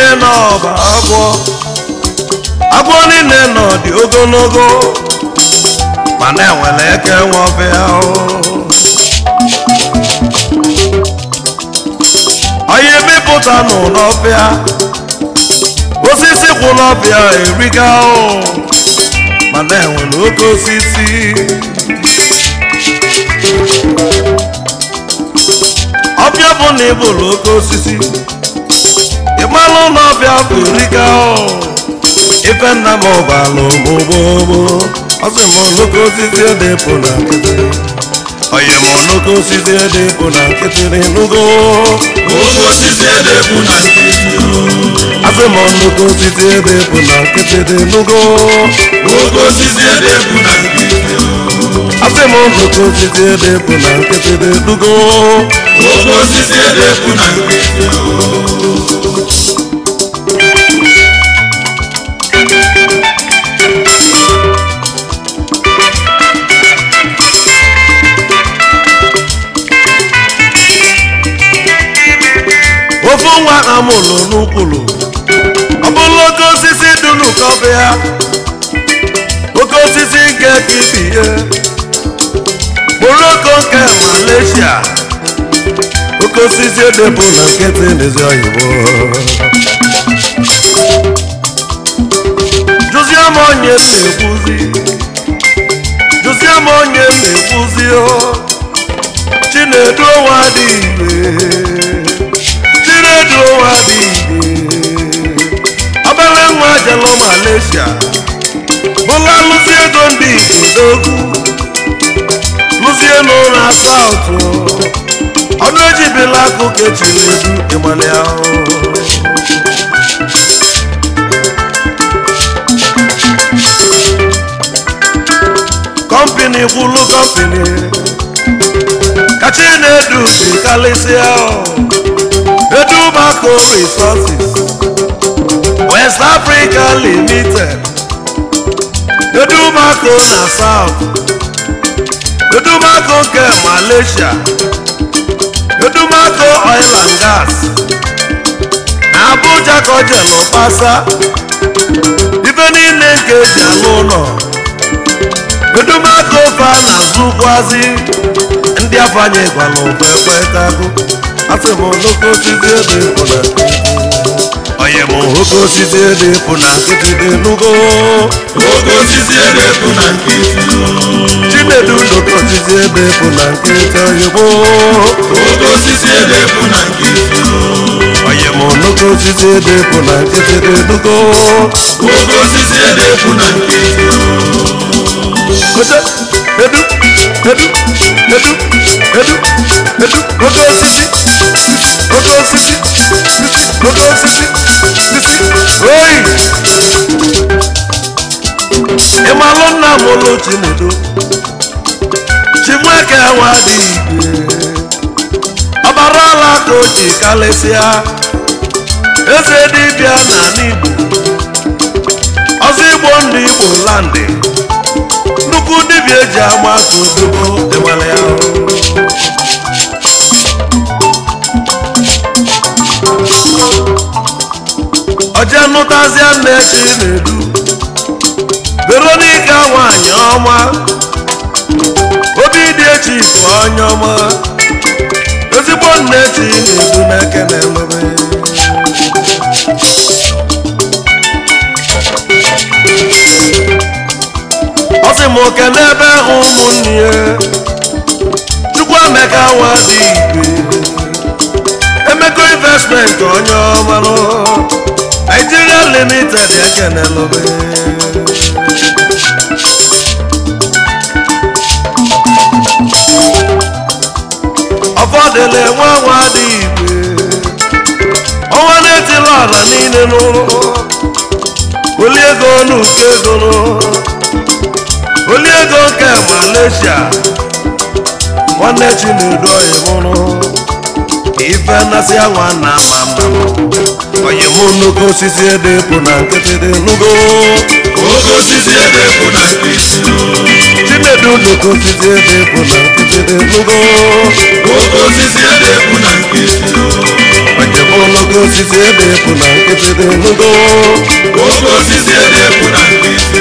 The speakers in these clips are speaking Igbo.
niile n'ọba agwọ niile nọ dị ogologo mana enwere eke nwọbịa onye mepụta n'ụlọbịa osisi kwụ n'ọbịa eriga mana enwere oke osisi ọbịa bụ na ịbụrụ oke osisi ịmalụ n'ọbịa bụ eriga ife nna m ọbalụ mụgbogbo ọsị m nnukwu osisi edepụ na nkịtị onye m nnukwu osisi edepụ na nkịtị n'enugo oke osisi edepụ na nkịtị asị m nnukwu osisi edepụ na nkịtị n'enugo oke osisi edepụ na nkịtị asị m nnukwu osisi edepụ na nkịtị n'enugo oke osisi edepụ na nkịtị ofu nwa amụlụ n'ukwulu ọ bụrụ oke osisi dị n'ụkọbịa oke osisi nke kibie Morocco nke Malaysia oke osisi edepụ na nkịtị n'ezi oyibo jụzie m onye na-ekwuzi Chinedu ụwa dị obere nwa jelo Malaysia bụla lụzie ego ndị Igbo n'okwu lụzie n'ụlọ South ọnụ ejibila akụ ka Chinedu ịmali ahụ kọmpini kwulu kọmpini ka Chinedu si kalịsịa Edumaco Resources West Africa Limited Edumaco na South Edumaco nke Malaysia Edumaco Oil and Gas na Abuja ka o jelu pasa ife niile nke eji alụ ụlọ Edumaco fa na zụkwazi ndị afanye gwalụ kwekwe asị m nnukwu osisi edepụ na onye m oke osisi edepụ na nkịtị dị n'ugo oke osisi edepụ na nkịtị Chinedu nnukwu osisi edepụ na nkịtị oyibo oke osisi edepụ na nkịtị onye m nnukwu osisi edepụ na nkịtị dị n'ugo oke osisi edepụ na nkịtị edu oke osisi oyi ịmalụ nna m ụlọ Chinedu Chinweke nwa dị igwe ọbara ọla ka o ji kalịsịa eze dibịa n'ala Igbo ọzọ Igbo ndị Igbo landị nnukwu dibịa eji ama afọ ozugbo enwere ya oje nụtazịa nne Chinedu Veronica nwanyị ọma obi dị echi bụ onye ọma ezigbo nne Chinedu na-ekene mmebe ọ sị m okene ebe ụmụnne ya Chukwuemeka nwa dị igwe Emeko investment onye ọmalụ Nigeria Limited ekenelobe ọfọdụle nwa dị igwe ọnwa na-etila ala niile n'ụlọ oli ego n'uke ego oli ego nke Malaysia nwanne Chinedu oyimụrụ ife nnasị anwa na mama onye mụ nnukwu osisi edepụ na nkịtị dị n'ugo oke osisi edepụ na nkịtị Chinedu nnukwu osisi edepụ na nkịtị dị n'ugo oke osisi edepụ na nkịtị onye onogo osisi ebe epu na nkịtị dị nugo oke osisi ebe epu na nkịtị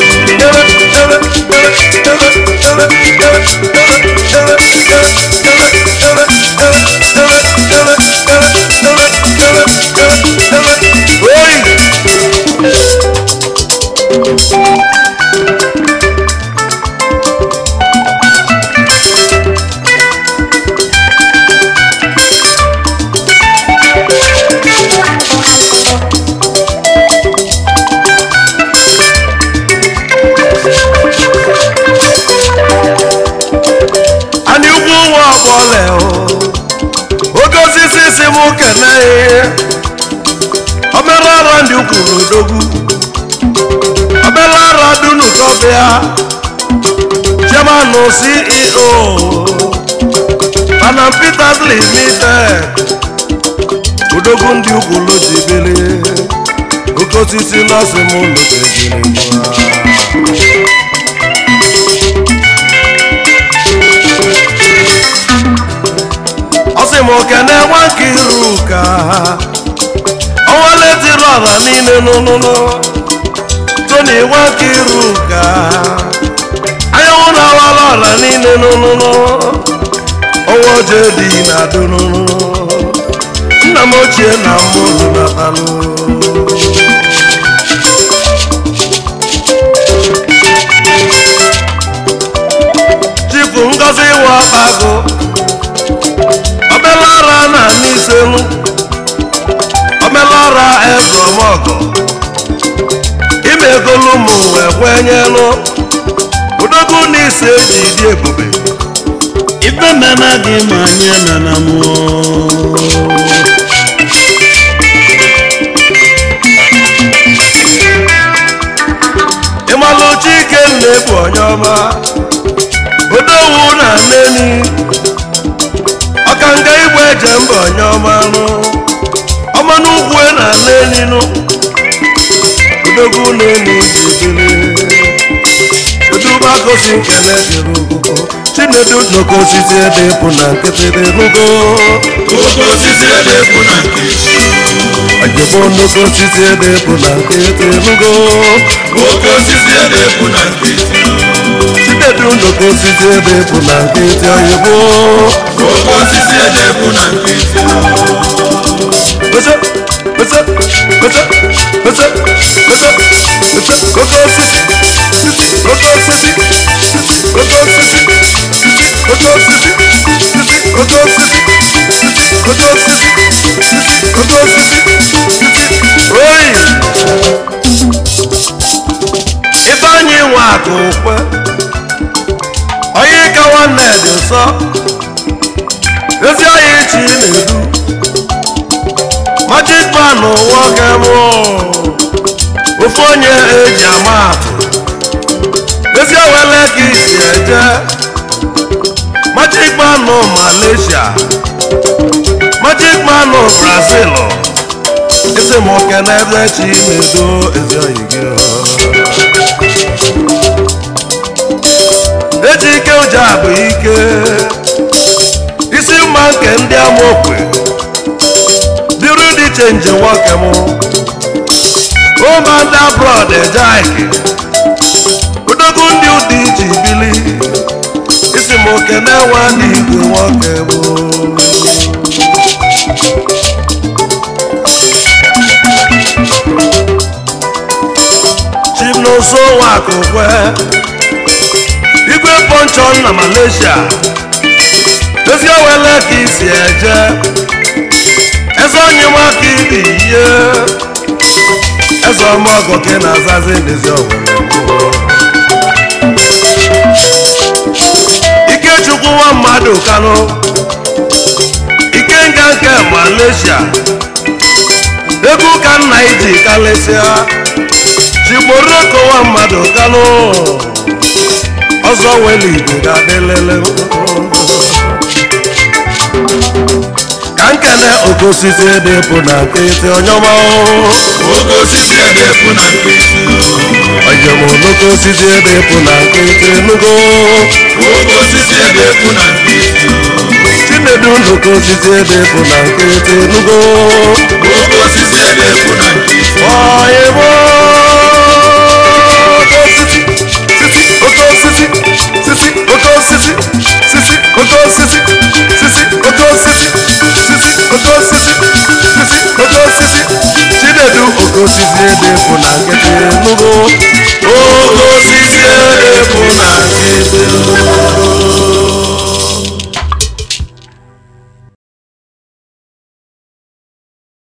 oke osisi si m kene omere ọrụ ndị kwuru odogwu omere ọrụ dunu tọbịa chairman CEO Panam Peters Limited odogwu ndị ukwulu jibili oke osisi nọọsị m ụlọ ọsịmokene nwa Nkiruka ọnwa letiri ọra niile n'ụlọ Tony nwa Nkiruka anyanwụ na-awala ọra niile n'ụlọ ọnwa oje dị na-adụ n'ụlọ nna m ochie na mmụrụ natalụ Chifu Ngozi Nwakpago omelara na n'iselu omelara ebromọgọ imegolu m wee kwenyelu odogwu n'isi eji dị ebube ife mena gị ma anyị nana mụọ ịmalụ Chike na-ebu onye ọma odowu na nneni ọkanga igwe eje mba onye ọmanụ ọmanụ ugwu na n'eninu odogwu n'enu jibili edubagosi nkele dịrị ugwu Chinedu n'oke osisi ede epu na nkịtị dị nugo oke osisi ebe epu na nkịtị ajebo n'oke osisi ede epu na nkịtị nugo oke osisi ebe epu na nkịtị Chinedu n'oke osisi ede epu na nkịtị oyibo oke osisi ebe epu na nkịtị oke Ifeanyi nwe akụ ukwe onye ka nwanne dị nsọ ezi onye chi na-edu Magic Man nwoke mụ ofu onye eji ama atụ ezi owele ka isi eje Magic Man Malaysia Magic Man Brazil ezi m oke n'ebe chi na-edo ezi oyi gị eji ike ụja bụ ike isi mma nke ndị amaokwe dịrị dị chenji nwoke m ụmụada brọd ejeiki odogwu ndị ụdị iji bili isi m oke na-enwe n'igwe nwoke m Chimnoso Nwakokwe igwe ponchon na Malaysia ezi owele ka isi eje eze onye nwaka ibi ihe eze ọmọgọ ke na azazi ndezi owele Ikechukwu nwa mmadụ Kano Ikenga nke Malaysia egwu ka nna iji kalesịa Chigboroko nwa mmadụ Kano ọzọ wele igbo ga-adịlele ka nkene oke osisi ede epu na nkịtị onye ọma oke osisi ebe epu na nkịtị ojem oke osisi ede epu na nkịtị nugo oke osisi ebe epu na nkịtị Chinedu oke osisi edepụ na nkịtị nugo oke osisi edepụ na nkịtị ọyịbo oke osisi oke osisi sisi oke osisi sisi oke osisi sisi oke osisi sisi oke osisi chinedu oke osisi edepụ na nkịtị nugo oke osisi edepụ na nkịtị